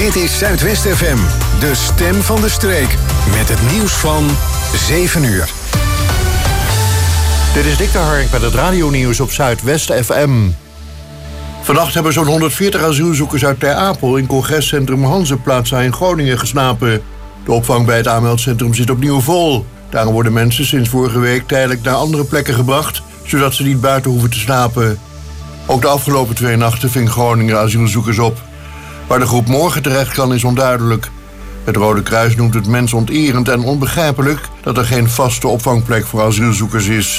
Dit is Zuidwest FM, de stem van de streek. Met het nieuws van 7 uur. Dit is Dick de Hark met het radionieuws op Zuidwest FM. Vannacht hebben zo'n 140 asielzoekers uit Ter Apel in congrescentrum Hanzeplaza in Groningen geslapen. De opvang bij het aanmeldcentrum zit opnieuw vol. Daarom worden mensen sinds vorige week tijdelijk naar andere plekken gebracht, zodat ze niet buiten hoeven te slapen. Ook de afgelopen 2 nachten ving Groningen asielzoekers op. Waar de groep morgen terecht kan is onduidelijk. Het Rode Kruis noemt het mensonterend en onbegrijpelijk dat er geen vaste opvangplek voor asielzoekers is.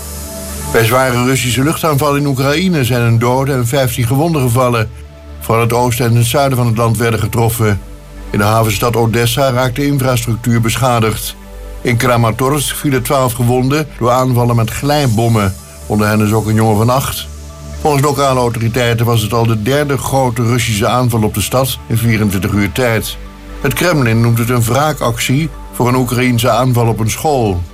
Bij zware Russische luchtaanvallen in Oekraïne zijn een dode en 15 gewonden gevallen. Vooral het oosten en het zuiden van het land werden getroffen. In de havenstad Odessa raakte de infrastructuur beschadigd. In Kramatorsk vielen 12 gewonden door aanvallen met glijbommen. Onder hen is ook een jongen van 8. Volgens lokale autoriteiten was het al de 3e grote Russische aanval op de stad in 24 uur tijd. Het Kremlin noemt het een wraakactie voor een Oekraïense aanval op een school.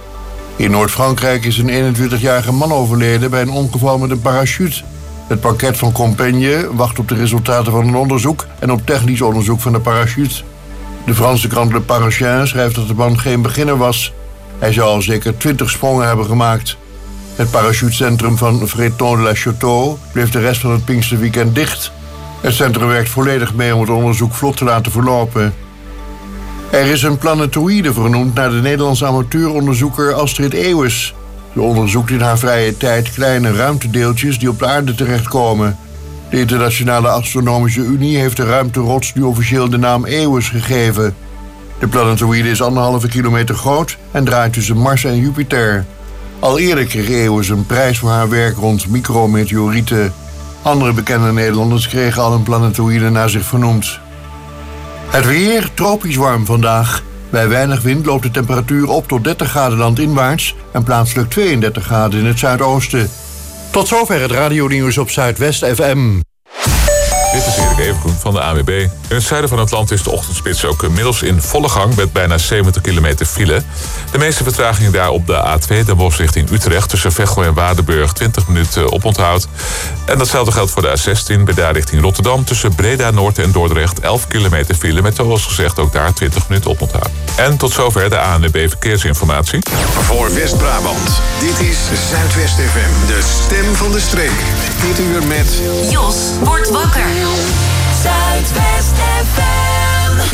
In Noord-Frankrijk is een 21-jarige man overleden bij een ongeval met een parachute. Het parket van Compiègne wacht op de resultaten van een onderzoek en op technisch onderzoek van de parachute. De Franse krant Le Parisien schrijft dat de man geen beginner was. Hij zou al zeker 20 sprongen hebben gemaakt. Het parachutecentrum van Freton-de-la-Château bleef de rest van het Pinksterweekend dicht. Het centrum werkt volledig mee om het onderzoek vlot te laten verlopen. Er is een planetoïde vernoemd naar de Nederlandse amateuronderzoeker Astrid Eeuwes. Ze onderzoekt in haar vrije tijd kleine ruimtedeeltjes die op de aarde terechtkomen. De Internationale Astronomische Unie heeft de ruimterots nu officieel de naam Eeuwes gegeven. De planetoïde is 1,5 kilometer groot en draait tussen Mars en Jupiter. Al eerder kreeg Eeuwes een prijs voor haar werk rond micrometeorieten. Andere bekende Nederlanders kregen al een planetoïde naar zich vernoemd. Het weer tropisch warm vandaag. Bij weinig wind loopt de temperatuur op tot 30 graden landinwaarts en plaatselijk 32 graden in het zuidoosten. Tot zover het radionieuws op Zuidwest FM. Dit is Erik Evengroen van de ANWB. In het zuiden van het land is de ochtendspits ook inmiddels in volle gang met bijna 70 kilometer file. De meeste vertragingen daar op de A2 Den Bosch richting Utrecht tussen Veghel en Waardenburg 20 minuten oponthoud. En datzelfde geldt voor de A16 bij daar richting Rotterdam tussen Breda Noord en Dordrecht 11 kilometer file met zoals gezegd ook daar 20 minuten oponthoud. En tot zover de ANWB Verkeersinformatie. Voor West-Brabant, dit is Zuidwest FM, de stem van de streek. Dit uur met Jos wordt wakker. Zuidwest FM.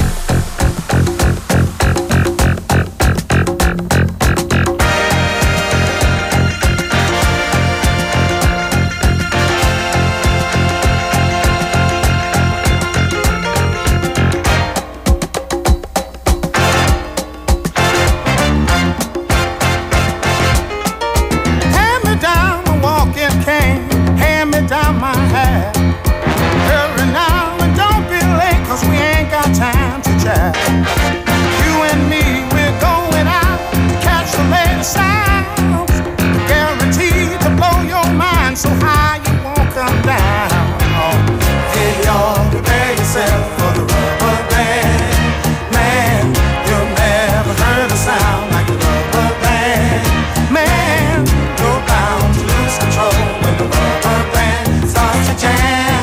Hand me down a walking cane, hand me down my hat. Hurry now and don't be late, 'cause we ain't got time to chat. You and me, we're going out to catch the latest sounds. Guaranteed to blow your mind so high you won't come down. Hey y'all, prepare yourself for the rubber band. Man, you've never heard a sound like the rubber band. Man, you're bound to lose control when the rubber band starts to jam.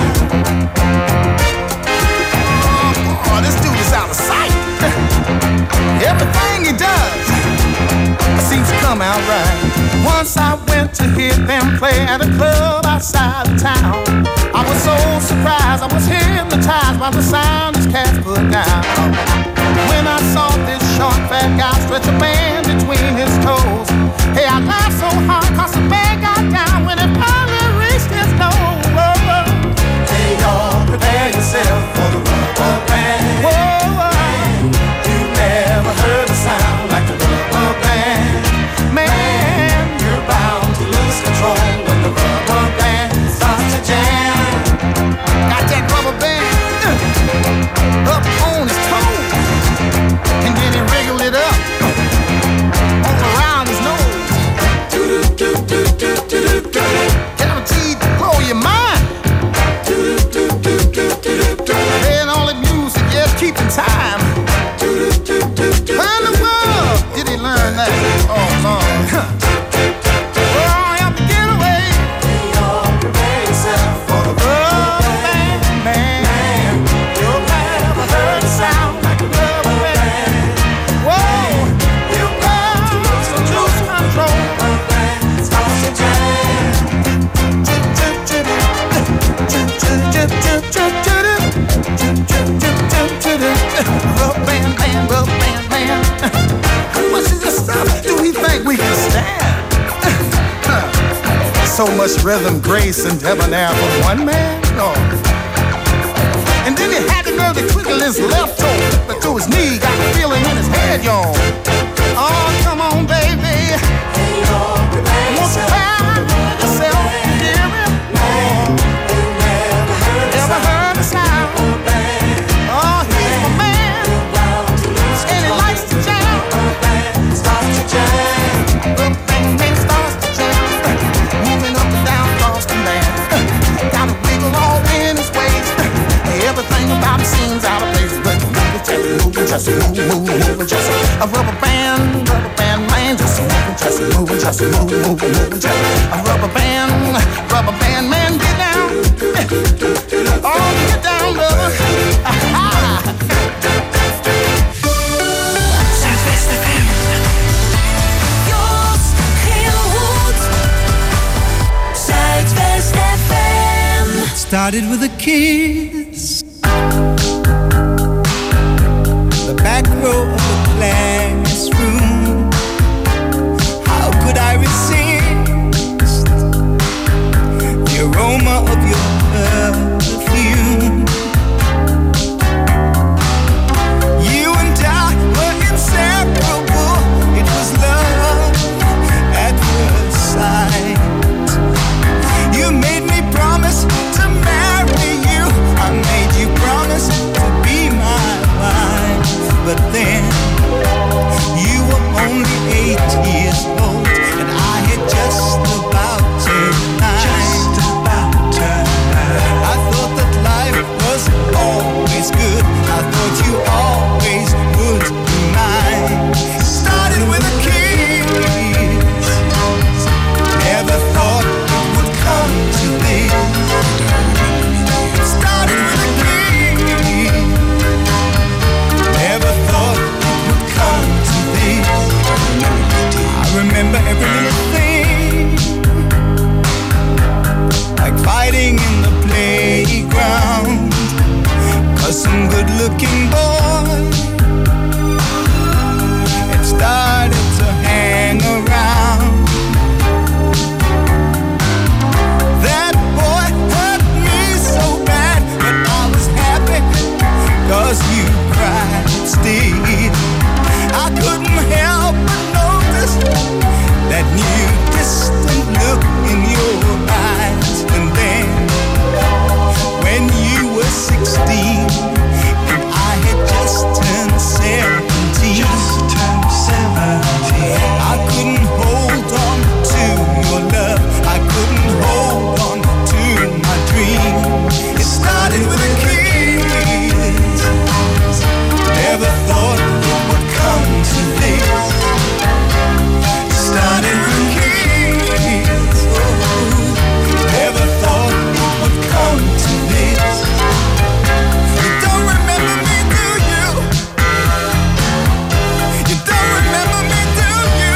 Oh, this dude is out of sight. Everything he does seems to come out right. Once I went to hear them play at a club outside of town. I was so surprised, I was hypnotized by the sound his cats put down. When I saw this short fat guy stretch a band between his toes, hey, I laughed so hard 'cause the man got down when it finally reached his nose. Hey y'all, prepare yourself for the rubber band. Whoa, you never heard a sound like the rubber band. Man, you're bound to lose control when the rubber band starts to jam. Got that rubber band up on his toes, and then he wriggled it up So much rhythm, grace, and debonair for one man? No. And then he had the nerve to twiddle his left toe, but to his knee, got the feeling in his head, y'all. Oh, come on, baby. Won't you find yourself hearing? Never heard the sound. Oh, he's my man, and he likes to jam. Starts to jam. The bang starts to jam. Moving up and down across the land. Got a wiggle all in his waist. Everything about him seems out of place, but moving, just a rubber band man, just moving, just a rubber band man, get down, oh, get down, brother. Zuidwest FM. Jos Geelhoed. Zuidwest FM. Started with a kiss. The back row of the classroom. How could I resist the aroma of your perfume? You and I were inseparable. It was love at first sight. You made me promise to marry you. I made you promise to be my wife. But then you were only 8 years old, and I had just about turned 9. I thought that life was always good. I thought you always would be mine. Started with a kiss. Never thought it would come to this. Started with a kiss. Never thought it would come to this. I remember every little thing, like fighting in the playground, 'cause some good-looking boy had started to hang around. That boy hurt me so bad, but I was happy 'cause you cried still. I couldn't help but notice that new distant look in your eyes. And then when you were 16 and I had just turned 17, I couldn't hold on to your love. I couldn't hold on to my dream. It started with a kiss. Never thought it would come to this. Started with a kiss. Never thought it would come to this. You don't remember me, do you? You don't remember me, do you?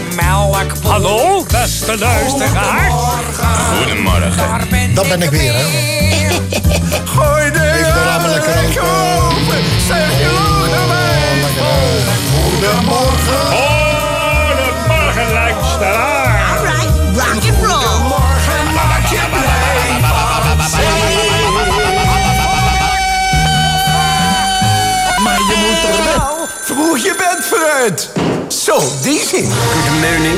Hallo, beste luisteraars. Goedemorgen. Dat ben ik weer, hè. Gooi de Even de ramen lekker open. Zeg je Goedemorgen. Goedemorgen, luisteraar. Alright, rock and roll. Morgen maak je blij. Maar je moet er wel vroeg je bent vooruit. Zo, die zin. Good morning.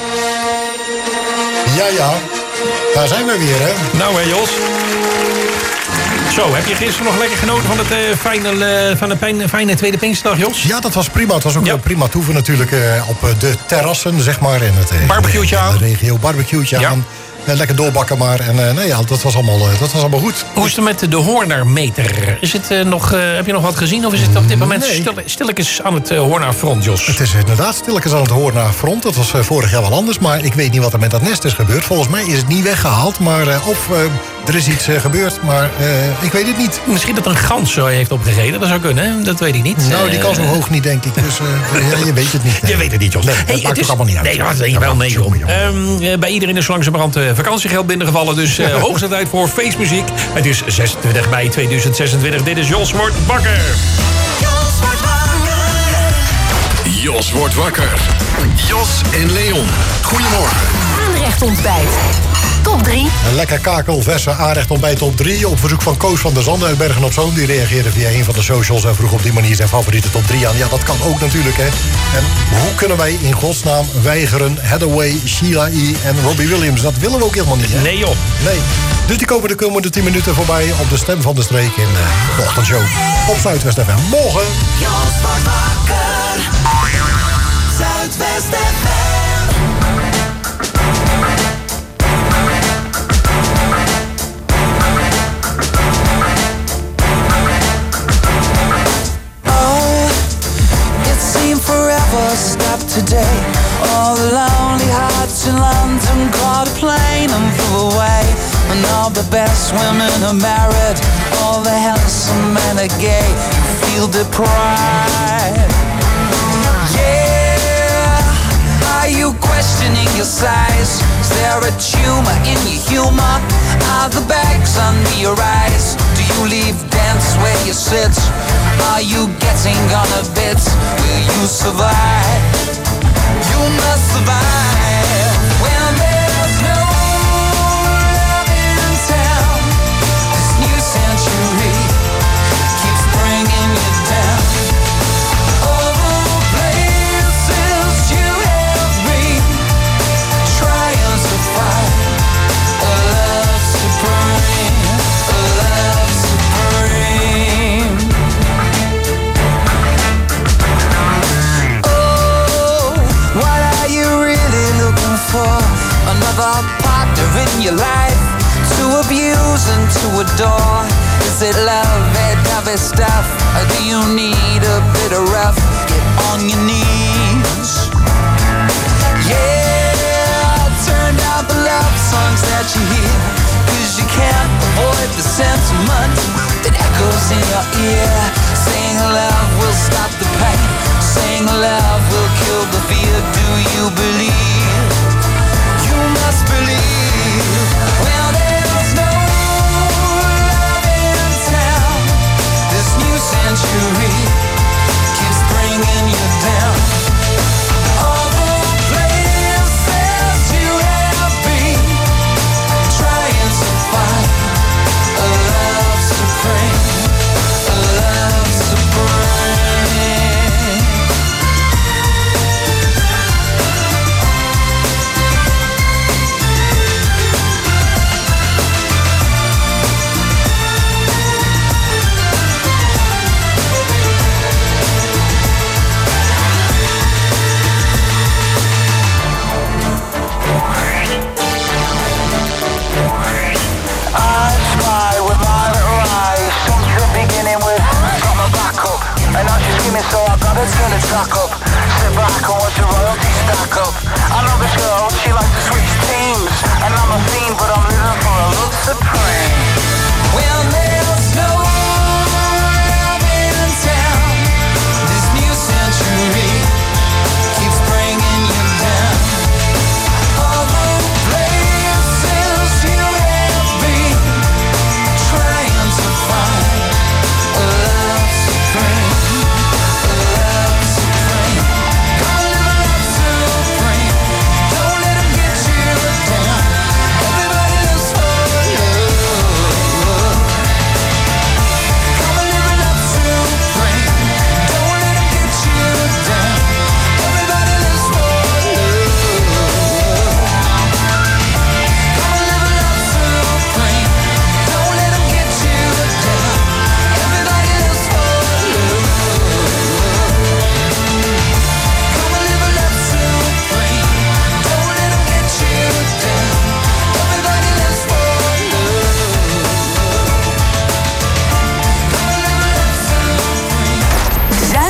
Ja, daar zijn we weer, hè. Nou, hè, Jos. Zo, heb je gisteren nog lekker genoten van de fijne tweede Pinksterdag, Jos? Ja, dat was prima. Het was ook prima toeven natuurlijk op de terrassen, zeg maar. En het barbecue'tje aan. De regio, barbecue'tje aan. Lekker doorbakken maar. En nee, ja, dat was allemaal goed. Hoe is het met de Hoornermeter? Is het heb je nog wat gezien? Of is het op dit moment stilletjes aan het Hoornerfront, Jos? Het is inderdaad stilletjes aan het Hoornerfront. Dat was vorig jaar wel anders. Maar ik weet niet wat er met dat nest is gebeurd. Volgens mij is het niet weggehaald. Maar er is iets gebeurd. Maar ik weet het niet. Misschien dat een gans zo heeft opgegeten. Dat zou kunnen, hè? Dat weet ik niet. Nou, die kan zo hoog niet, denk ik. Dus je weet het niet. Nee. Je weet het niet, Jos. Nee, dat maakt ook allemaal niet uit. Nee, dat weet je wel. Nee, joh. Bij iedereen is langzamerhand vakantiegeld binnengevallen. Dus hoogste tijd voor feestmuziek. Het is 26 mei 2026. Dit is Jos wordt wakker. Jos wordt wakker. Jos en Leon. Goedemorgen. Aanrecht ontbijt. Top 3. Een lekker kakelverse aanrecht ontbijt top 3. Op verzoek van Koos van der Zanden uit Bergen op Zoom. Die reageerde via een van de socials en vroeg op die manier zijn favoriete top 3 aan. Ja, dat kan ook natuurlijk, hè. En hoe kunnen wij in godsnaam weigeren Hathaway, Sheila E. en Robbie Williams? Dat willen we ook helemaal niet, hè? Nee, joh. Nee. Dus die komen de komende 10 minuten voorbij op de Stem van de Streek in de ochtendshow op Zuidwest FM. Morgen. Jos wordt wakker. Zuidwest FM. Stop today. All the lonely hearts in London caught a plane and flew away. And all the best women are married. All the handsome men are gay. You feel deprived. Yeah. Are you questioning your size? Is there a tumor in your humor? Are the bags under your eyes? Do you leave dance where you sit? Are you getting on a bit? Will you survive? You must survive when there's no love in town. This new century keeps bringing you down. All the places you have been, trying to find a love supreme, a love supreme. What are you really looking for? Another partner in your life to abuse and to adore? Is it love, that dovey stuff? Or do you need a bit of rough? Get on your knees. Yeah, turn down the love songs that you hear, 'cause you can't avoid the sentiment that echoes in your ear. Saying love will stop the pain, saying love will kill the fear. Do you believe? You must believe. Well, there's no love in town. This new century keeps bringing you down. All the places you have been, trying to find a love supreme, a love supreme. I spy with my little eyes, something beginning with got my back up, and now she's screaming, so I gotta turn the track up. Sit back and watch the royalty stack up. I love this girl, she likes to switch teams, and I'm a fiend, but I'm living for a love supreme. Well, there's no love in town. This new century keeps bringing you down.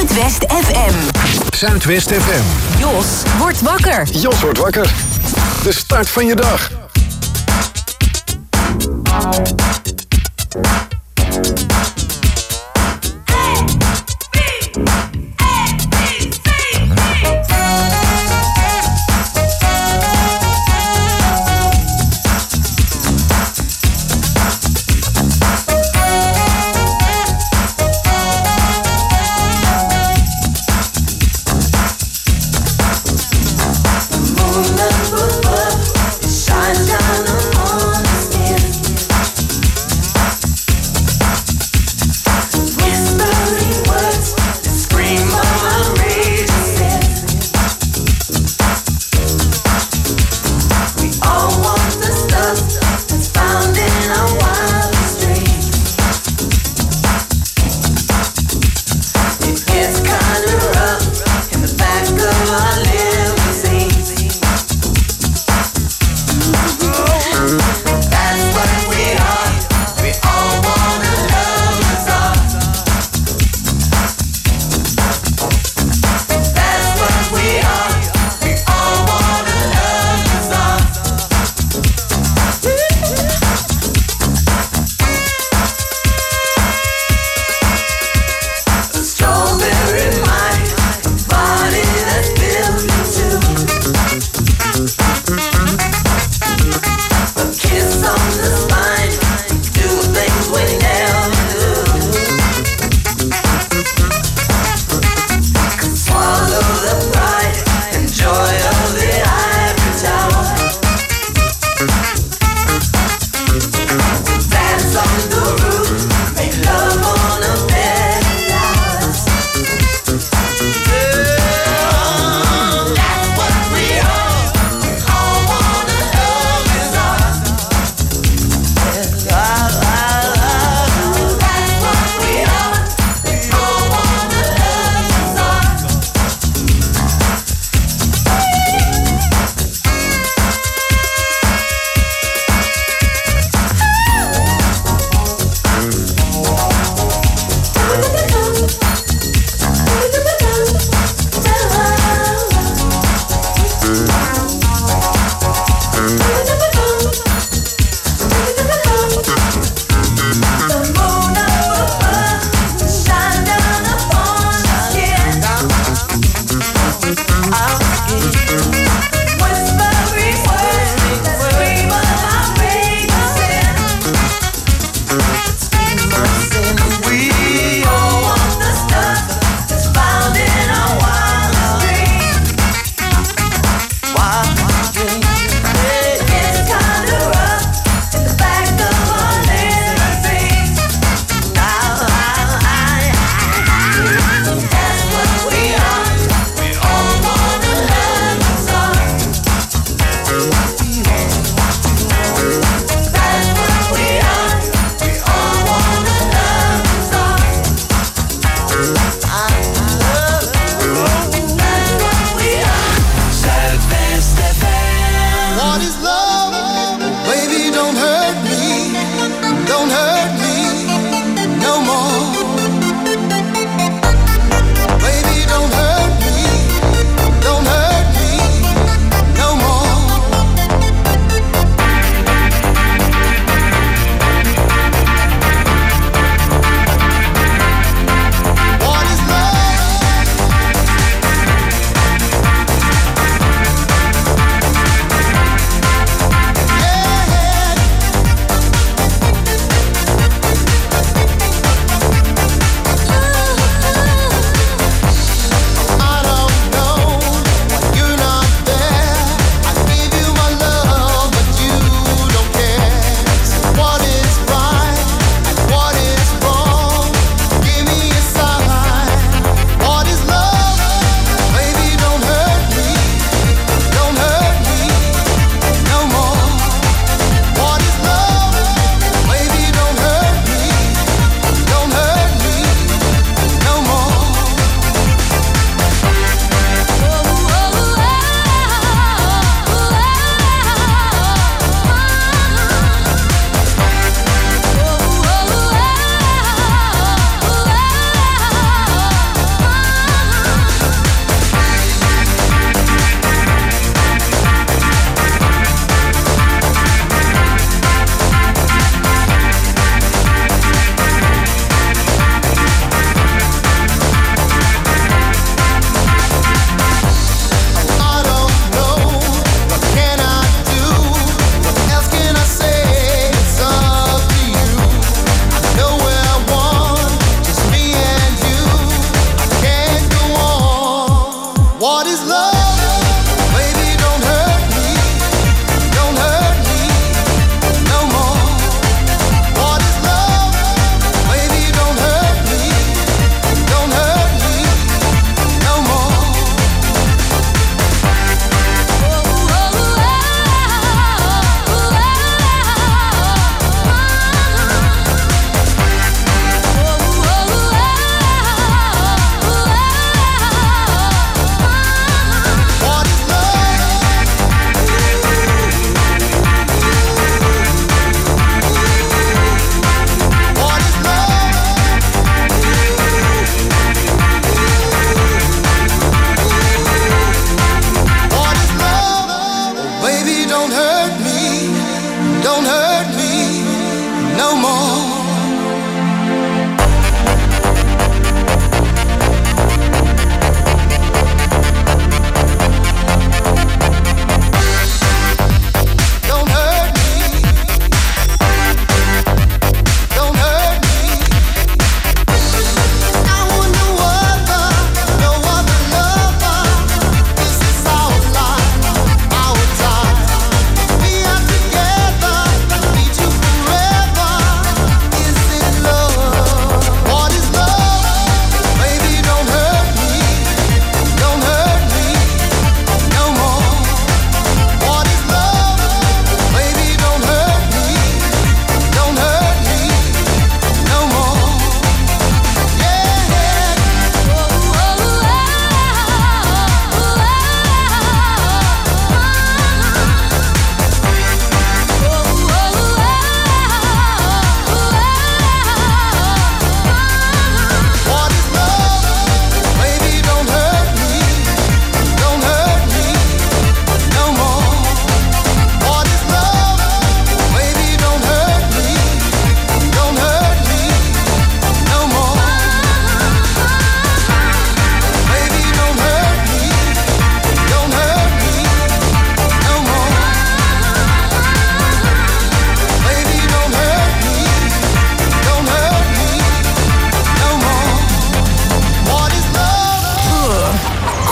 Zuidwest FM. Zuidwest FM. Jos wordt wakker. Jos wordt wakker. De start van je dag. Shines down on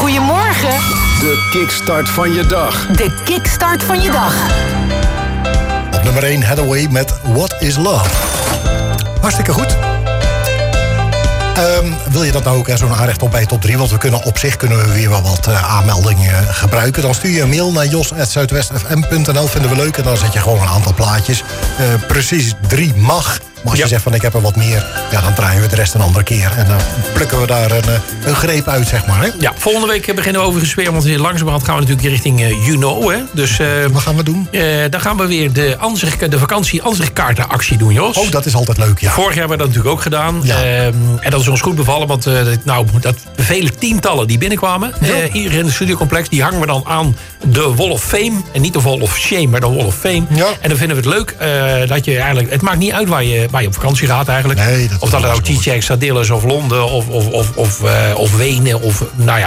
Goedemorgen. De kickstart van je dag. De kickstart van je dag. Op nummer 1 Hathaway met What is Love. Hartstikke goed. Wil je dat nou ook zo'n aanrecht op bij top 3? Want kunnen we weer wel wat aanmeldingen gebruiken. Dan stuur je een mail naar jos@zuidwestfm.nl. Vinden we leuk. En dan zet je gewoon een aantal plaatjes. Precies 3 mag. Maar als je zegt van ik heb er wat meer, ja, dan draaien we de rest een andere keer. En dan plukken we daar een greep uit, zeg maar. Hè? Ja, volgende week beginnen we overigens weer. Want langzamerhand gaan we natuurlijk richting Hè? Dus, wat gaan we doen? Dan gaan we weer de vakantie Ansichtkaartenactie doen, Jos. Oh, dat is altijd leuk, ja. Vorig jaar hebben we dat natuurlijk ook gedaan. Ja. En dat is ons goed bevallen. Want dat vele tientallen die binnenkwamen. Hier in het studiocomplex. Die hangen we dan aan de Wall of Fame. En niet de Wall of Shame, maar de Wall of Fame. Ja. En dan vinden we het leuk dat je eigenlijk... Het maakt niet uit waar je op vakantie gaat eigenlijk. Nee, dat of dat het nou Chichen Extradilles of Londen of Wenen of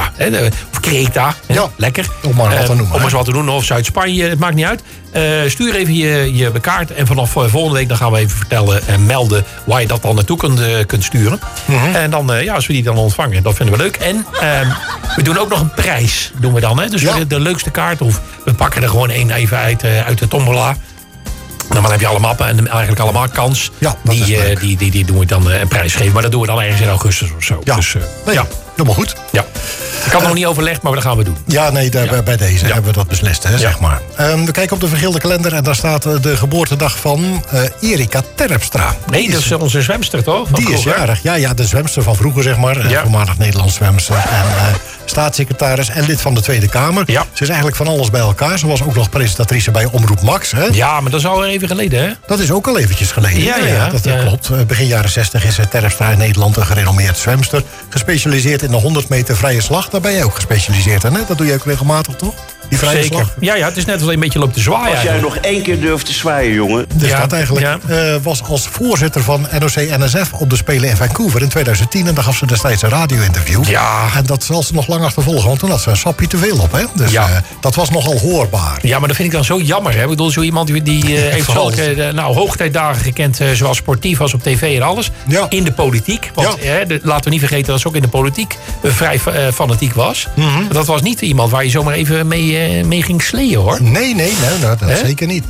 of Kreta. Ja. Lekker. Om maar wat te noemen. Om eens wat te doen. Of Zuid-Spanje. Het maakt niet uit. Stuur even je kaart. En vanaf volgende week dan gaan we even vertellen en melden waar je dat dan naartoe kunt sturen. Mm-hmm. En dan, als we die dan ontvangen, dat vinden we leuk. En we doen ook nog een prijs. Doen we dan. Hè? Dus de leukste kaart. Of we pakken er gewoon één even uit de tombola. Dan heb je alle mappen en eigenlijk allemaal kans. Ja, die doen we dan een prijs geven. Maar dat doen we dan ergens in augustus of zo. Ja, Dus, helemaal goed. Ja. Ik had nog niet overlegd, maar dat gaan we doen. Ja, nee, bij deze hebben we dat beslist, hè, zeg maar. We kijken op de vergilde kalender en daar staat de geboortedag van Erika Terpstra. Nee, dat is onze zwemster, toch? Die is jarig. Ja, de zwemster van vroeger, zeg maar. Voormalig Nederlands zwemster. En staatssecretaris en lid van de Tweede Kamer. Ja. Ze is eigenlijk van alles bij elkaar. Ze was ook nog presentatrice bij Omroep Max. Hè? Ja, maar dat is al even geleden, hè? Dat is ook al eventjes geleden. Ja, dat klopt. Begin jaren 60 is Terpstra in Nederland een gerenommeerd zwemster. Gespecialiseerd in de 100 meter vrije slag. Daar ben je ook gespecialiseerd in, hè? Dat doe je ook regelmatig, toch? Die vrije slag. Ja, het is net als een beetje loopt te zwaaien. Als jij nog 1 keer durft te zwaaien, jongen. Dus dat eigenlijk was als voorzitter van NOC-NSF op de Spelen in Vancouver in 2010. En daar gaf ze destijds een radio-interview. Ja. En dat zal ze nog lang achtervolgen, want toen had ze een sapje te veel op. Hè? Dus dat was nogal hoorbaar. Ja, maar dat vind ik dan zo jammer. Hè? Ik bedoel, zo iemand die heeft zulke hoogtijdagen gekend, zowel sportief als op tv en alles. Ja. In de politiek. Want laten we niet vergeten dat ze ook in de politiek vrij fanatiek was. Mm-hmm. Dat was niet iemand waar je zomaar even mee ging sleeën, hoor. Nee, dat zeker niet.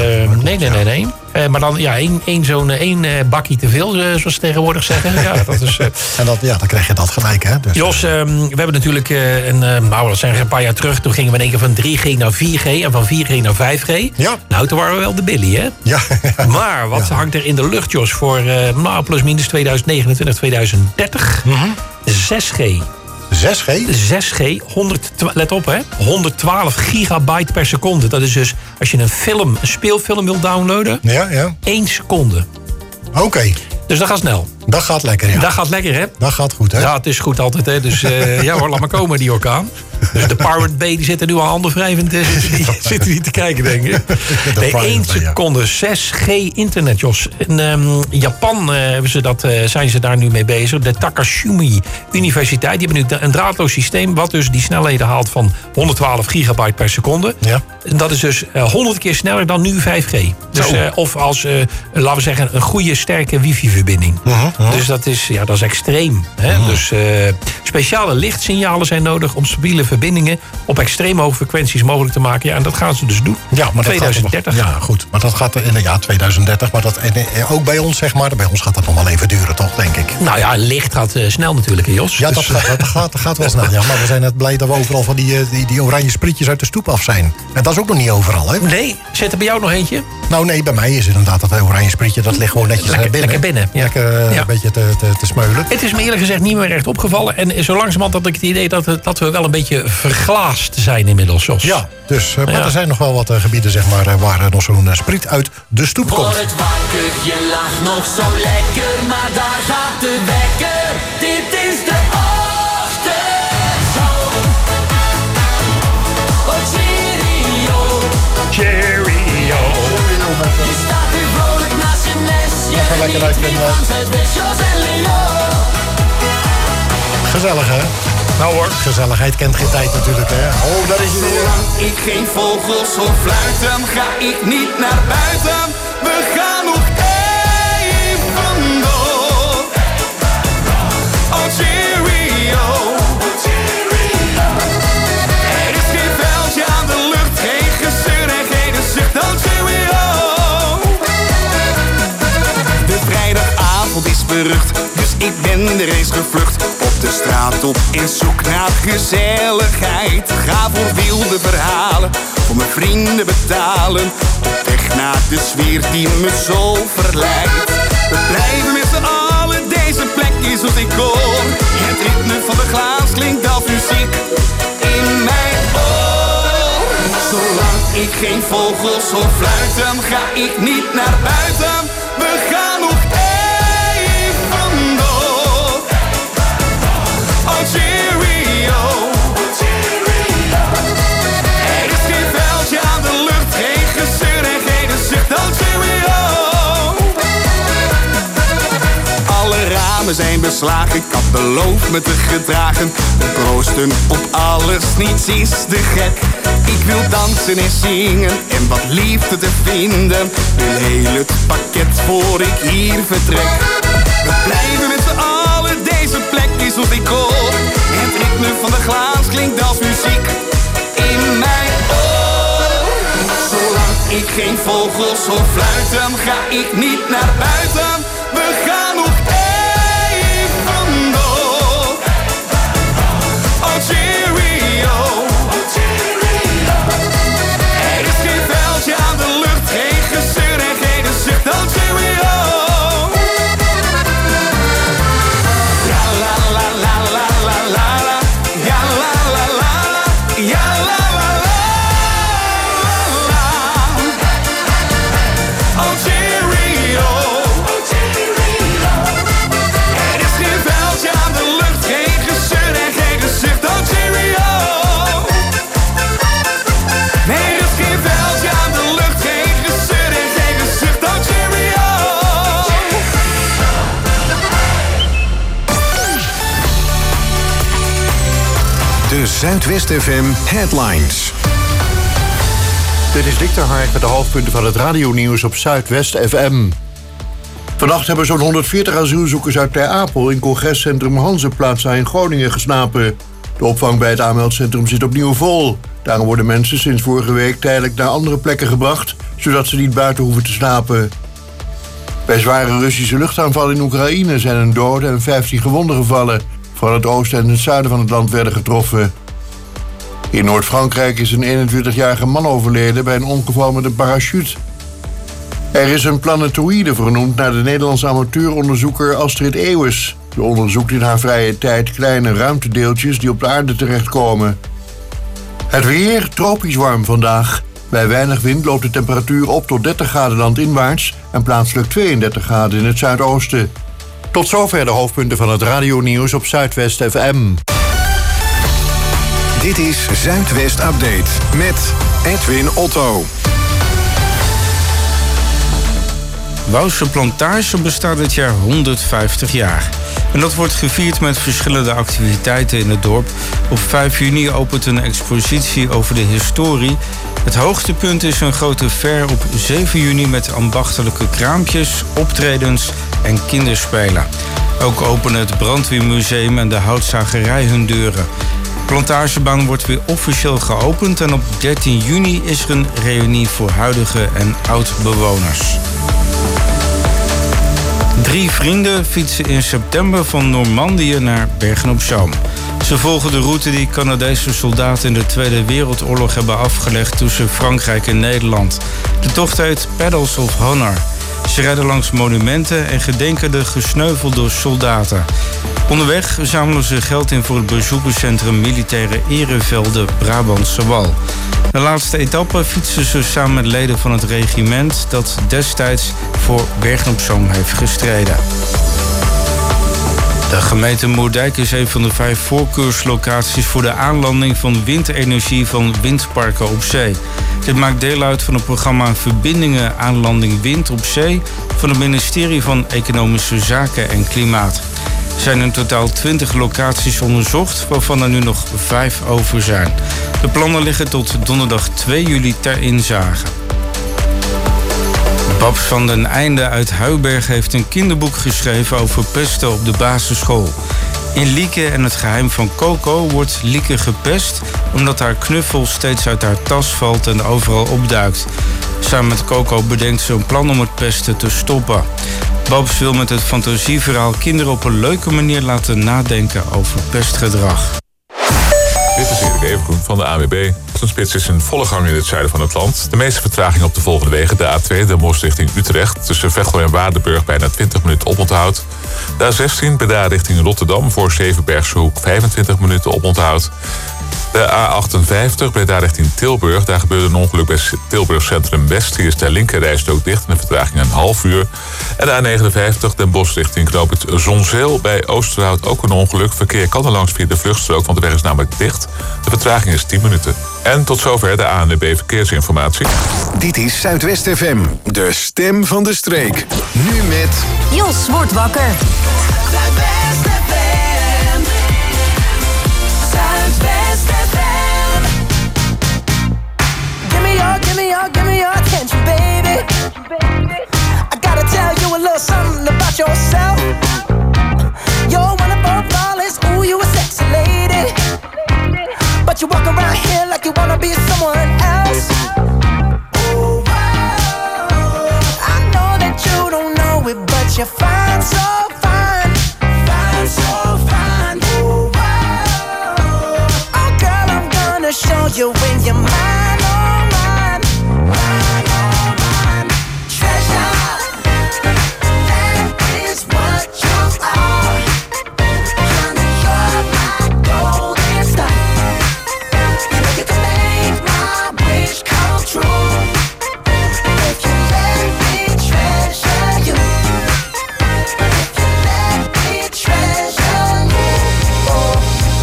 Nee. Maar dan één bakkie te veel, zoals ze tegenwoordig zeggen. Ja, dat is, en dan krijg je dat gelijk, hè? Dus, Jos, we hebben natuurlijk dat zijn een paar jaar terug. Toen gingen we in één keer van 3G naar 4G en van 4G naar 5G. Ja. Nou, toen waren we wel de Billy, hè? Ja. Maar wat hangt er in de lucht, Jos, voor plus minus 2029, 2030? Mm-hmm. 6G. 6G, let op, hè, 112 gigabyte per seconde. Dat is dus, als je een speelfilm wil downloaden, 1 seconde. Oké. Dus dat gaat snel. Dat gaat lekker, ja. Dat gaat lekker, hè? Dat gaat goed, hè? Ja, het is goed altijd, hè. Dus laat maar komen, die orkaan. Dus de Pirate Bay, die zitten nu al handen wrijvend. Zitten niet te kijken, denk ik. Nee, 1 seconde, 6G internet, Jos. In Japan zijn ze daar nu mee bezig. De Takashumi Universiteit, die hebben nu een draadloos systeem, wat dus die snelheden haalt van 112 gigabyte per seconde. Ja. En dat is dus 100 keer sneller dan nu 5G. Dus, of als, laten we zeggen, een goede, sterke wifi-verbinding. Dus dat is extreem. Hè? Dus speciale lichtsignalen zijn nodig om stabiele verbindingen op extreem hoge frequenties mogelijk te maken. Ja, en dat gaan ze dus doen. Ja, maar 2030. Ja, goed. Maar dat gaat in 2030. Maar ook bij ons, zeg maar. Bij ons gaat dat nog wel even duren, toch, denk ik. Nou ja, licht gaat snel natuurlijk, hè, Jos. Ja, dus, dat gaat wel snel. Ja, maar we zijn net blij dat we overal van die oranje sprietjes uit de stoep af zijn. En dat is ook nog niet overal, hè? Nee. Zit er bij jou nog eentje? Nou, nee, bij mij is inderdaad dat oranje sprietje. Dat ligt gewoon netjes binnen. Lekker binnen. Ja. Lekker een beetje te smeulen. Het is me eerlijk gezegd niet meer echt opgevallen. En zo langzamerhand had ik het idee dat we wel een beetje verglaasd zijn inmiddels, Jos. Ja, dus, maar er zijn nog wel wat gebieden, zeg maar, waar nog zo'n spriet uit de stoep komt. Word het wakker, je lacht nog zo lekker, maar daar gaat de wekker. Dit is de ochtendshow. Oh, cheerio. Je staat weer vrolijk naast je nest. Je geniet weer van het met Jos en Leo. Gezellig, hè? Nou hoor. Gezelligheid kent geen tijd natuurlijk, hè? Oh, daar is je weer. Zolang ik geen vogels hoor fluiten, ga ik niet naar buiten. We gaan nog even door. Oh, cheerio. tijd op en zoek naar gezelligheid. Ga voor wilde verhalen, voor mijn vrienden betalen. Op weg naar de sfeer die me zo verleidt. We blijven met z'n allen, deze plek is ons decor. Het ritme van de glaas klinkt als muziek in mijn oor. Zolang ik geen vogels hoor fluiten, ga ik niet naar buiten. We gaan nog even door. Oh cheerio. Er is geen vuiltje aan de lucht, geen gezeur en geen zucht. Oh cheerio. Alle ramen zijn beslagen, ik had beloofd me te gedragen. Proosten op alles, niets is te gek. Ik wil dansen en zingen en wat liefde te vinden. Wil heel het pakket voor ik hier vertrek. We blijven met z'n allen, deze plek is ons decor. Het ritme van de glaas klinkt als muziek in mijn oor. Zolang ik geen vogels hoor fluiten, ga ik niet naar buiten. We gaan nog even door. Oh cheerio. Er is geen vuiltje aan de lucht, geen gezeur en geen zucht. Oh cheerio. Ja la la la la la la la. Ja la la la la. Ja la la la la. Oh cheerio. Er is geen vuiltje aan de lucht, geen gezeur en geen gezicht. Oh cheerio. Nee, er is geen vuiltje aan de lucht, geen gezeur en geen gezicht. Oh cheerio. De Zuidwest FM Headlines. Dit is Dick ter Hark met de hoofdpunten van het radionieuws op Zuidwest FM. Vannacht hebben zo'n 140 asielzoekers uit Ter Apel in congrescentrum Hanzeplaza in Groningen geslapen. De opvang bij het aanmeldcentrum zit opnieuw vol. Daarom worden mensen sinds vorige week tijdelijk naar andere plekken gebracht, zodat ze niet buiten hoeven te slapen. Bij zware Russische luchtaanvallen in Oekraïne zijn een dode en 15 gewonden gevallen. Vooral het oosten en het zuiden van het land werden getroffen. In Noord-Frankrijk is een 21-jarige man overleden bij een ongeval met een parachute. Er is een planetoïde vernoemd naar de Nederlandse amateuronderzoeker Astrid Eeuwes. Ze onderzoekt in haar vrije tijd kleine ruimtedeeltjes die op de aarde terechtkomen. Het weer tropisch warm vandaag. Bij weinig wind loopt de temperatuur op tot 30 graden landinwaarts en plaatselijk 32 graden in het zuidoosten. Tot zover de hoofdpunten van het radionieuws op Zuidwest FM. Dit is Zuidwest Update met Edwin Otto. Wouwse Plantage bestaat dit jaar 150 jaar. En dat wordt gevierd met verschillende activiteiten in het dorp. Op 5 juni opent een expositie over de historie. Het hoogtepunt is een grote fair op 7 juni met ambachtelijke kraampjes, optredens en kinderspelen. Ook openen het Brandweermuseum en de houtzagerij hun deuren. De Plantagebaan wordt weer officieel geopend en op 13 juni is er een reunie voor huidige en oud-bewoners. 3 vrienden fietsen in september van Normandië naar Bergen-op-Zoom. Ze volgen de route die Canadese soldaten in de Tweede Wereldoorlog hebben afgelegd tussen Frankrijk en Nederland. De tocht heet Pedals of Honor. Ze rijden langs monumenten en gedenken de gesneuvelde soldaten. Onderweg zamelen ze geld in voor het bezoekerscentrum Militaire Erevelden Brabantse Wal. De laatste etappe fietsen ze samen met leden van het regiment dat destijds voor Bergen-op-Zoom heeft gestreden. De gemeente Moerdijk is een van de 5 voorkeurslocaties voor de aanlanding van windenergie van windparken op zee. Dit maakt deel uit van het programma Verbindingen Aanlanding Wind op Zee van het ministerie van Economische Zaken en Klimaat. Er zijn in totaal 20 locaties onderzocht, waarvan er nu nog 5 over zijn. De plannen liggen tot donderdag 2 juli ter inzage. Babs van den Einde uit Huiberg heeft een kinderboek geschreven over pesten op de basisschool. In Lieke en het geheim van Coco wordt Lieke gepest omdat haar knuffel steeds uit haar tas valt en overal opduikt. Samen met Coco bedenkt ze een plan om het pesten te stoppen. Babs wil met het fantasieverhaal kinderen op een leuke manier laten nadenken over pestgedrag. Dit is Erik Evengroen van de ANWB. De spits is in volle gang in het zuiden van het land. De meeste vertraging op de volgende wegen. De A2, Den Bosch richting Utrecht. Tussen Veghel en Waardenburg bijna 20 minuten oponthoud. De A16, Breda richting Rotterdam. Voor Zevenbergse Hoek 25 minuten oponthoud. De A58, Breda richting Tilburg. Daar gebeurde een ongeluk bij Tilburg Centrum West. Hier is de linkerrijstrook dicht en de vertraging een half uur. En de A59, Den Bosch richting knooppunt Zonzeel. Bij Oosterhout ook een ongeluk. Verkeer kan er langs via de vluchtstrook, want de weg is namelijk dicht. De vertraging is 10 minuten. En tot zover de ANWB Verkeersinformatie. Dit is Zuidwest FM, de stem van de streek. Nu met... Jos wordt wakker. Zuidwest FM. Zuidwest FM. Give me your attention, baby. I gotta tell you a little something about yourself. You're one of our flawless, ooh, you a sexy lady. But you walk around here like you wanna be someone else. Ooh, I know that you don't know it, but you're fine, so fine. Fine, so fine. Ooh, oh girl, I'm gonna show you when you're mine, oh mine. Mine, oh mine. Treasure, that is what you are. Honey, you're my golden star. You can make my wish come true. If you let me treasure you. If you let me treasure you. Oh,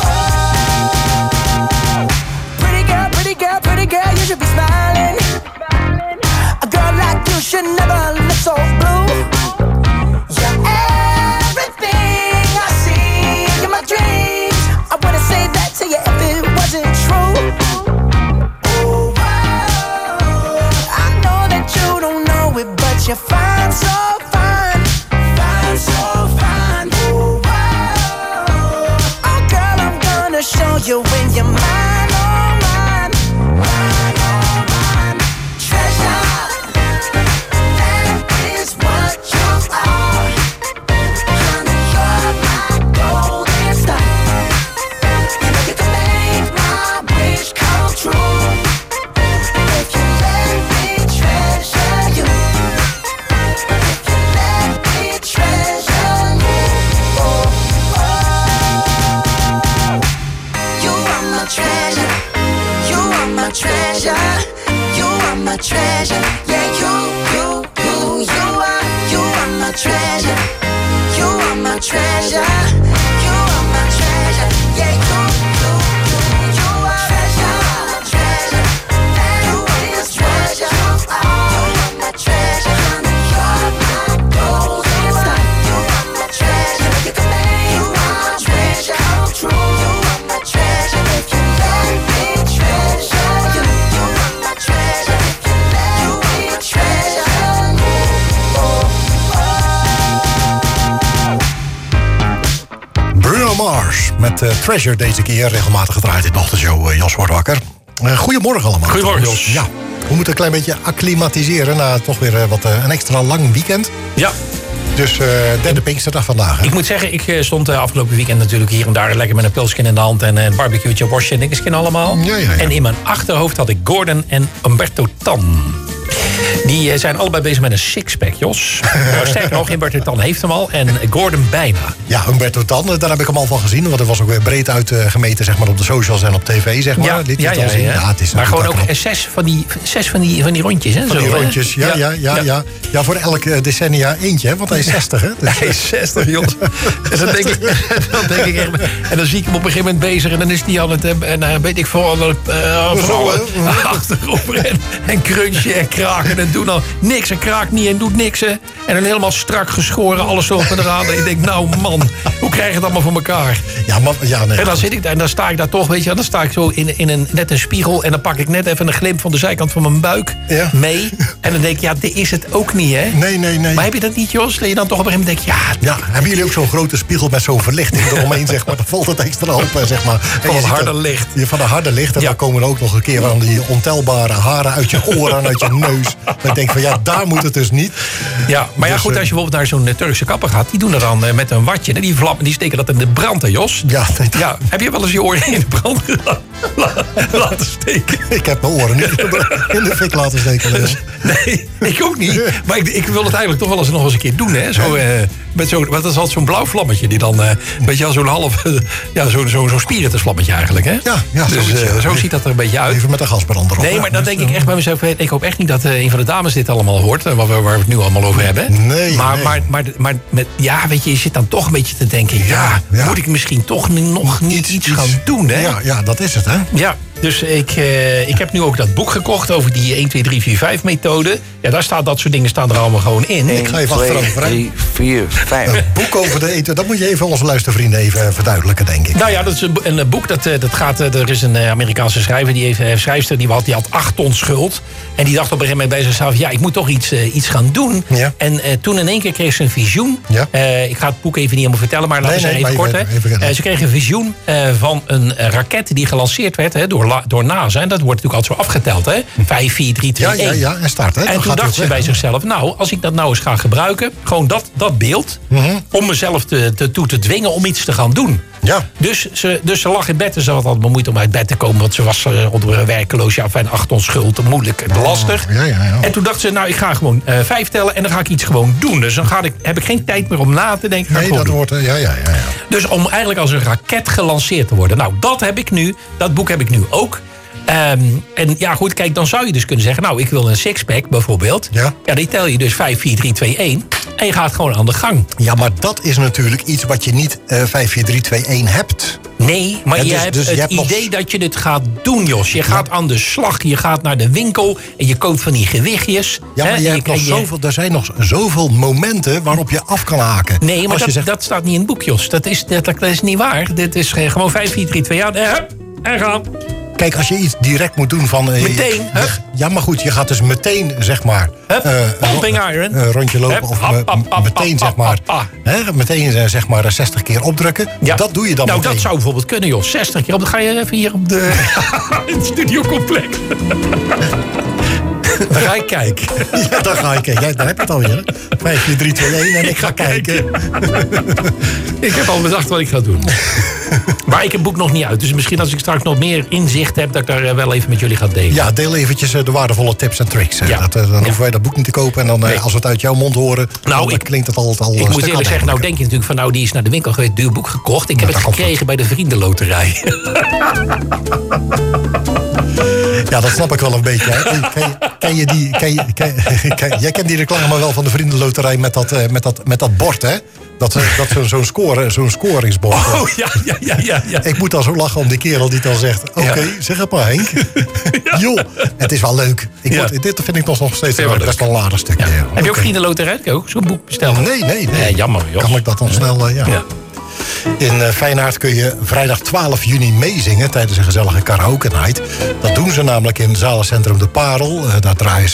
oh. Pretty girl, you should be smiling. A girl like you should never look so blue. You're everything I see in my dreams. I wouldn't say that to you if it wasn't true. Ooh, I know that you don't know it, but you're fine, so fine. Fine, so fine. Ooh, oh girl, I'm gonna show you when you're mine, oh mine. Mine, oh mine. Treasure, that is what you are. Honey, you're my golden star. You can make my wish come true. If you let me treasure you. If you let me treasure you. Oh, oh. You are my treasure. You are my treasure. You are my treasure. Yeah, you are my treasure. You are my treasure. You are my treasure. Yeah, you are treasure. Treasure. You are my treasure. You are my treasure. Honey, you're my golden star. You are my treasure. You can make my treasure come true. You are my treasure. If you let me treasure you. You are my treasure. If you let me treasure you. Oh, Bruno Mars met Treasure deze keer. Regelmatig gedraaid in de ochtendshow. Jos wordt wakker. Goedemorgen allemaal. Goedemorgen, Jos. Ja, we moeten een klein beetje acclimatiseren na toch weer een extra lang weekend. Ja. Dus derde Pinksterdag vandaag. Hè? Ik moet zeggen, ik stond afgelopen weekend natuurlijk hier en daar lekker met een pilskin in de hand en een barbecue'tje, worstje en dingeskin allemaal. Ja. En in mijn achterhoofd had ik Gordon en Umberto Tan. Die zijn allebei bezig met een sixpack, Jos. Nou, sterker nog, Umberto Tan heeft hem al en Gordon bijna. Ja, Umberto Tan, daar heb ik hem al van gezien. Want er was ook weer breed uitgemeten zeg maar, op de socials en op tv, zeg maar. Ja, Liet hij het al zien. Ja, het is maar gewoon ook zes van die rondjes, hè? Van die rondjes, ja. Ja, voor elk decennia eentje, hè? Want hij is 60, hè? Dus, hij is 60, Jos. En dan denk ik echt... En dan zie ik hem op een gegeven moment bezig en dan is hij aan het... En dan weet ik vooral achterop en crunchen en kraken en doen al niks. En kraakt niet en doet niks. En dan helemaal strak geschoren, alles erop en eraan. En ik denk, nou man, hoe krijg je het allemaal voor elkaar? Ja, maar, nee. En dan zit ik daar en dan sta ik daar toch, weet je, dan sta ik zo in net een spiegel en dan pak ik net even een glimp van de zijkant van mijn buik mee. En dan denk ik, ja, dit is het ook niet, hè? Nee. Maar heb je dat niet, Jos? Dat je dan toch op een gegeven moment denkt, ja, hebben jullie ook zo'n grote spiegel met zo'n verlichting eromheen, zeg maar? Dan valt het extra op, zeg maar. Van het harde licht. Van de harde licht. En dan komen er ook nog een keer aan die ontelbare haren uit je oren en uit je neus. ik denk van daar moet het dus niet. Ja, maar dus, goed, als je bijvoorbeeld naar zo'n Turkse kapper gaat... die doen er dan met een watje. En die steken dat in de brand, hè, Jos? Ja, heb je wel eens je oren in de brand laten steken? Ik heb mijn oren niet in de fik laten steken. Nee, ik ook niet. Maar ik wil het eigenlijk toch wel eens nog eens een keer doen, hè? Zo, want dat is altijd zo'n blauw vlammetje die dan... weet je wel, zo'n half... zo'n spiritusvlammetje eigenlijk, hè? Ja, dus zo ziet dat er een beetje uit. Even met een gasbrand erop. Nee, maar dan denk ik echt bij mezelf... Ik hoop echt niet dat een van de dames dit allemaal hoort... waar we het nu allemaal over hebben. Nee. Maar weet je zit dan toch een beetje te denken... moet ik misschien toch nog niet iets gaan doen, hè? Ja, dat is het, hè? Ja. Dus ik heb nu ook dat boek gekocht over die 1, 2, 3, 4, 5 methode. Ja, daar staat dat soort dingen staan er allemaal gewoon in. 1, ik ga even achterover. 2, 3, 4, 5. Een boek over de eten, dat moet je even onze luistervrienden even verduidelijken, denk ik. Nou ja, dat is een boek dat gaat... Er is een Amerikaanse schrijver, schrijfster, die had 8 ton schuld. En die dacht op een gegeven moment bij zichzelf... ik moet toch iets gaan doen. Ja. En toen in één keer kreeg ze een visioen. Ja. Ik ga het boek even niet helemaal vertellen, maar laten we even kort. Ze kreeg een visioen van een raket die gelanceerd werd door NASA. En dat wordt natuurlijk altijd zo afgeteld, hè? 5, 4, 3, 2, 1. Ja, en start, hè? En toen dacht ze bij zichzelf... als ik dat nou eens ga gebruiken... gewoon dat beeld... om mezelf toe te dwingen om iets te gaan doen. Ja. Dus ze lag in bed en ze had altijd moeite om uit bed te komen... want ze was onder werkeloos, 8 ton schuld, moeilijk, lastig. Ja. En toen dacht ze, ik ga gewoon 5 tellen... en dan ga ik iets gewoon doen. Dus dan heb ik geen tijd meer om na te denken. Nee, dat wordt... Ja. Dus om eigenlijk als een raket gelanceerd te worden. Nou, dat heb ik nu. Dat boek heb ik nu ook. En ja, goed, kijk, dan zou je dus kunnen zeggen... ik wil een sixpack bijvoorbeeld. Ja, die tel je dus 5, 4, 3, 2, 1. En je gaat gewoon aan de gang. Ja, maar dat is natuurlijk iets wat je niet 5, 4, 3, 2, 1 hebt. Nee, maar je hebt het idee dat je het gaat doen, Jos. Je gaat aan de slag, je gaat naar de winkel... en je koopt van die gewichtjes. Ja, maar er zijn nog zoveel momenten waarop je af kan haken. Nee, maar dat staat niet in het boek, Jos. Dat is niet waar. Dit is gewoon 5, 4, 3, 2, 1. En gaan. Kijk, als je iets direct moet doen van... meteen, ja, maar goed, je gaat dus meteen, zeg maar... pumping iron. Een rondje lopen meteen, zeg maar... meteen, zeg maar, 60 keer opdrukken. Ja. Dat doe je dan meteen. Dat zou bijvoorbeeld kunnen, joh. 60 keer op. Dan ga je even hier op de... in het studiocomplex. Dan ga ik kijken. Ja, dan ga ik kijken. Ja, daar heb je het alweer. 5, 4, 3, 2, 1 en ik ga kijken. Ik heb al bedacht wat ik ga doen. Maar ik heb het boek nog niet uit. Dus misschien als ik straks nog meer inzicht heb... dat ik daar wel even met jullie ga delen. Ja, deel eventjes de waardevolle tips en tricks. Ja. Dan hoeven wij dat boek niet te kopen. En dan als we het uit jouw mond horen... dan klinkt het altijd al... Ik moet eerlijk zeggen, denk je natuurlijk van... die is naar de winkel geweest, duur boek gekocht. Ik heb het gekregen bij de Vriendenloterij. Ja, dat snap ik wel een beetje. Hè. Jij kent die reclame wel van de Vriendenloterij met dat bord, hè? Zo'n scoringsbord. Oh, ja. Ik moet dan zo lachen om die kerel die dan zegt... Oké, zeg het maar, Henk. Ja. Joh, het is wel leuk. Dit vind ik nog steeds best wel een aardig stukje. Ja. Heb je ook Vriendenloterij? Ook zo'n boek bestellen? Nee. Jammer, joh. Kan ik dat dan snel... Ja. In Feyenoord kun je vrijdag 12 juni meezingen tijdens een gezellige karaoke night. Dat doen ze namelijk in zalencentrum De Parel. Daar draait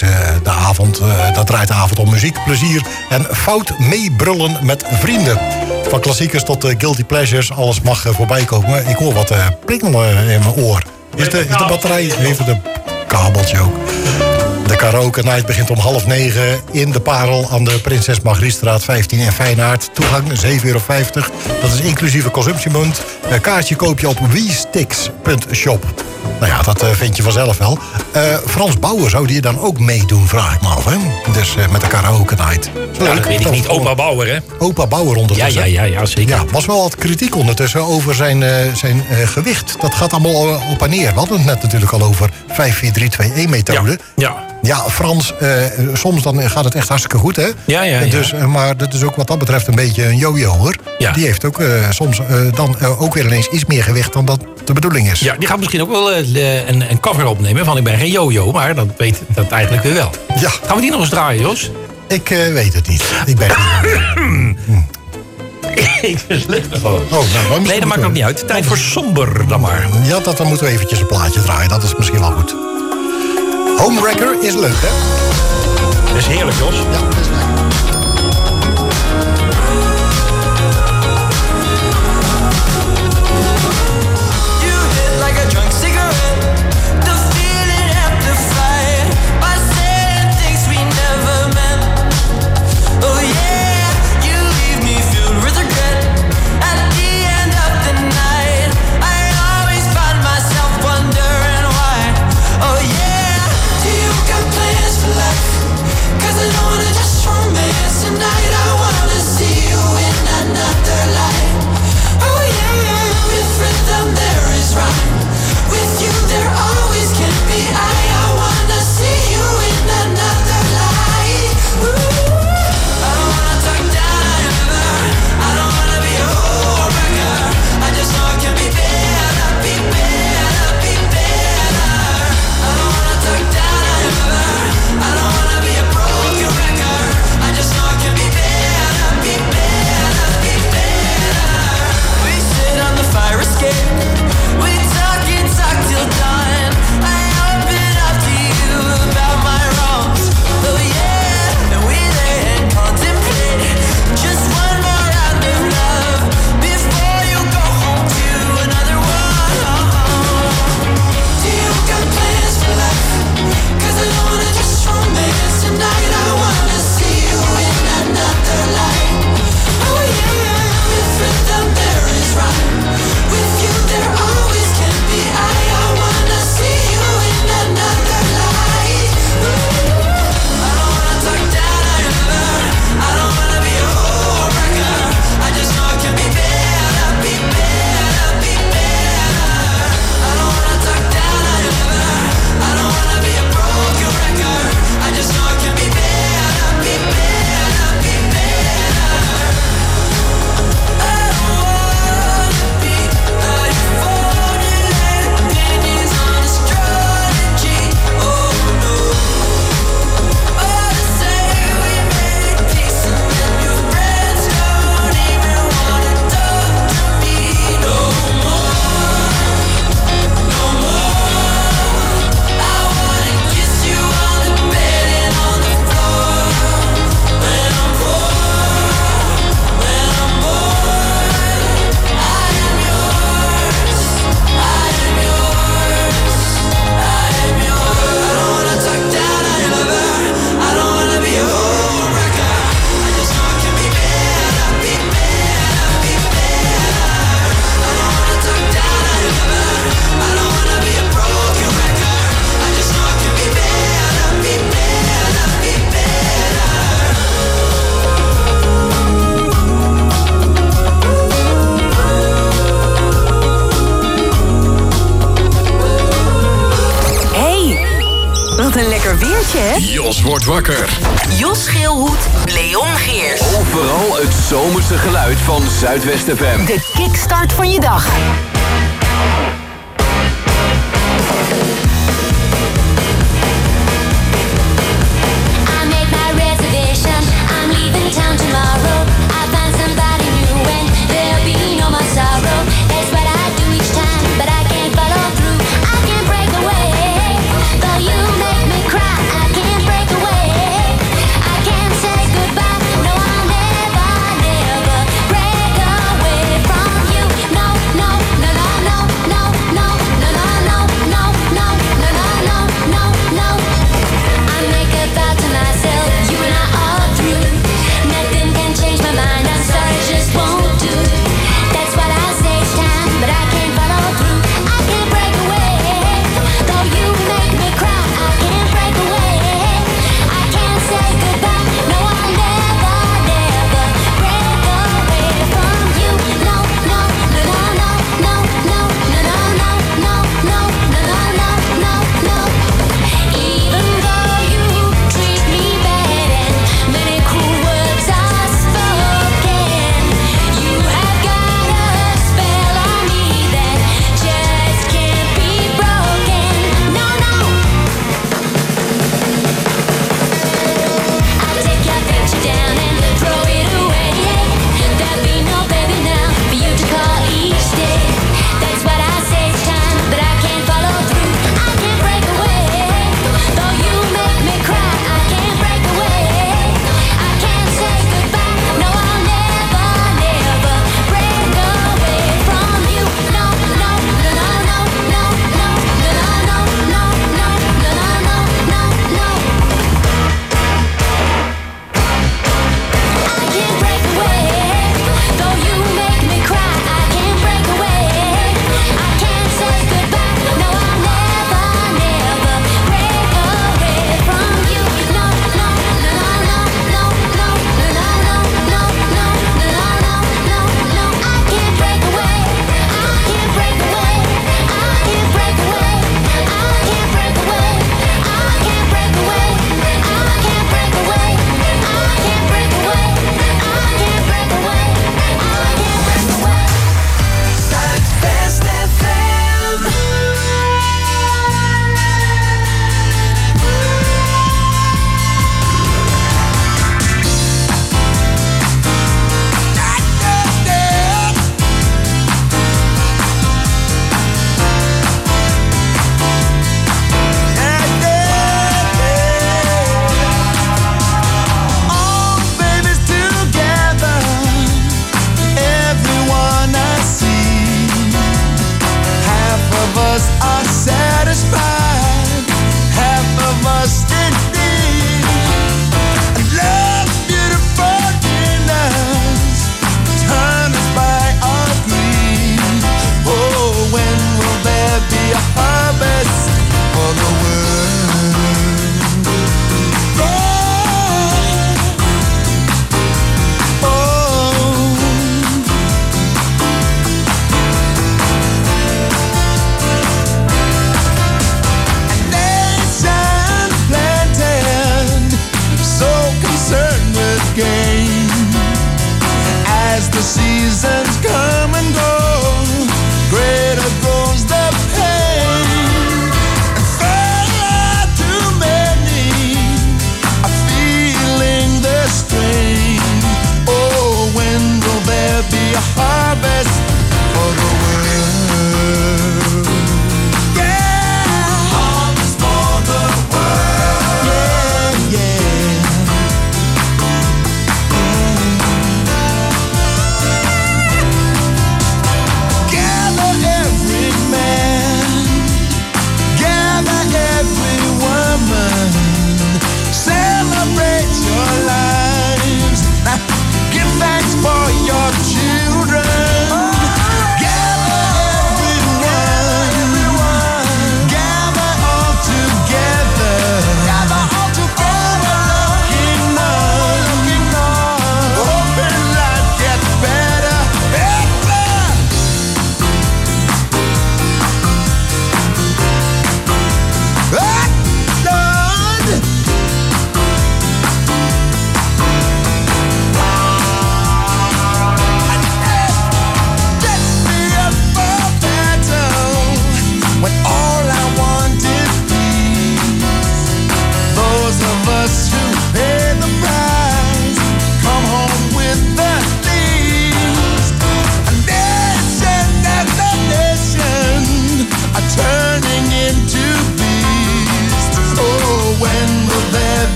de avond om muziek, plezier en fout meebrullen met vrienden. Van klassiekers tot guilty pleasures, alles mag voorbij komen. Ik hoor wat prikkelen in mijn oor. Is de batterij? Even de kabeltje ook. De karaoke night begint om 8:30 in De Parel aan de Prinses Margrietstraat 15 in Feyenoord. Toegang €7,50. Dat is inclusief consumptiemunt. Kaartje koop je op westix.shop. Nou ja, dat vind je vanzelf wel. Frans Bauer zou die dan ook meedoen, vraag ik me af. Hè? Dus met de karaoke night. Ja, dat weet ik niet. Opa Bauer, hè? Opa Bauer ondertussen. Ja, zeker. Ja, was wel wat kritiek ondertussen over zijn gewicht. Dat gaat allemaal op en neer. We hadden het net natuurlijk al over 5-4-3-2-1 methode. Ja, Frans, soms dan gaat het echt hartstikke goed, hè? Ja. Dus, maar dat is ook wat dat betreft een beetje een yo-yo'er. Ja. Die heeft ook soms dan ook weer ineens iets meer gewicht dan dat de bedoeling is. Ja, die gaat misschien ook wel een cover opnemen van ik ben geen yo-yo, maar dat weet dat eigenlijk weer wel. Ja. Gaan we die nog eens draaien, Jos? Ik weet het niet. Ik ben geen Ik verslicht me gewoon. Nee, dat maakt ook niet uit. Tijd voor somber dan maar. Ja, dan moeten we eventjes een plaatje draaien. Dat is misschien wel goed. Homewrecker is leuk, hè? Dat is heerlijk, Jos. Ja, dat is lekker. Things we Wat een lekker weertje, hè? Jos wordt wakker. Jos Geelhoed, Leon Geers. Overal het zomerse geluid van Zuidwest FM. De kickstart van je dag. No,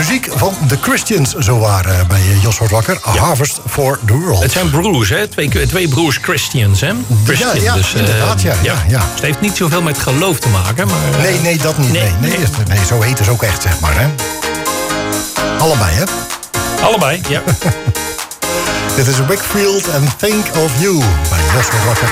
Muziek van The Christians, zo waren bij Jos wordt wakker. A Harvest for the World. Het zijn broers, hè? Twee broers Christians, hè? Christian, ja, dus, inderdaad, ja. Dus het heeft niet zoveel met geloof te maken, maar... Nee, dat niet. Nee, zo heet het ook echt, zeg maar, hè? Allebei, hè? Allebei, ja. Dit is Wakefield and Think of You bij Jos wordt wakker.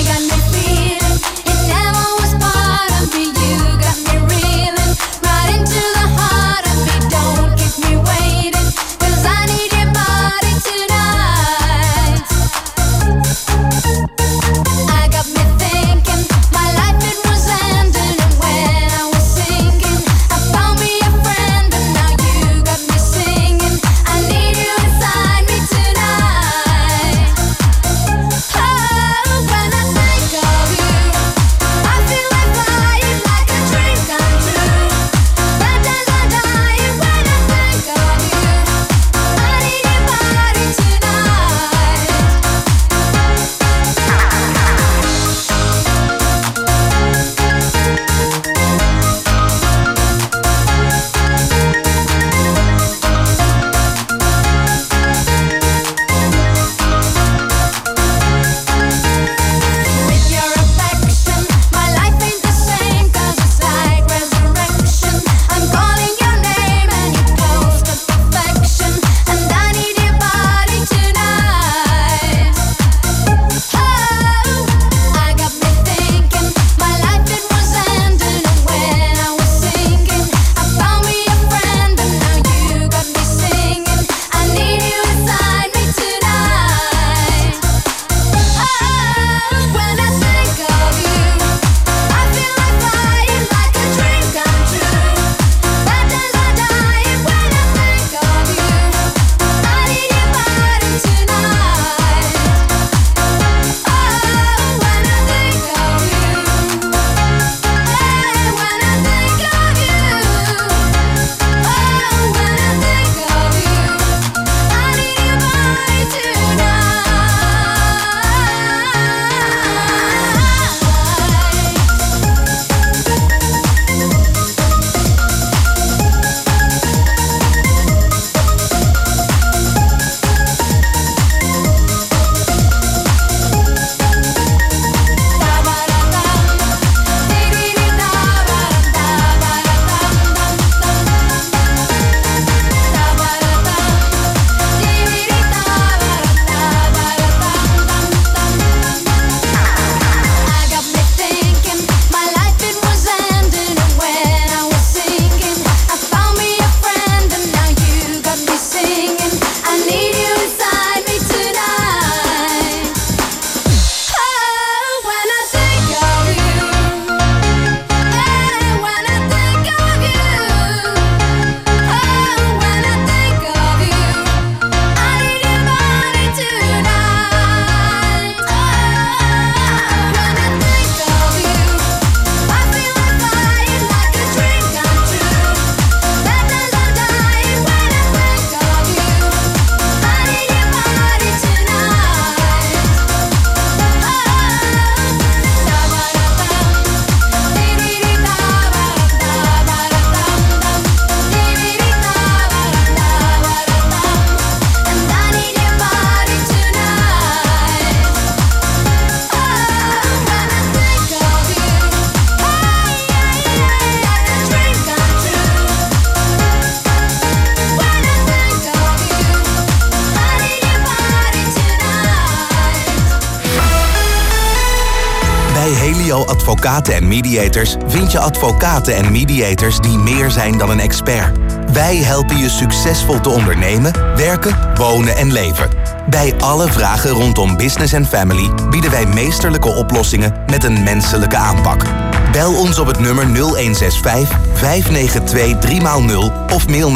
Helio Advocaten en Mediators vind je advocaten en mediators die meer zijn dan een expert. Wij helpen je succesvol te ondernemen, werken, wonen en leven. Bij alle vragen rondom business en family bieden wij meesterlijke oplossingen met een menselijke aanpak. Bel ons op het nummer 0165 592 3x0 of mail naar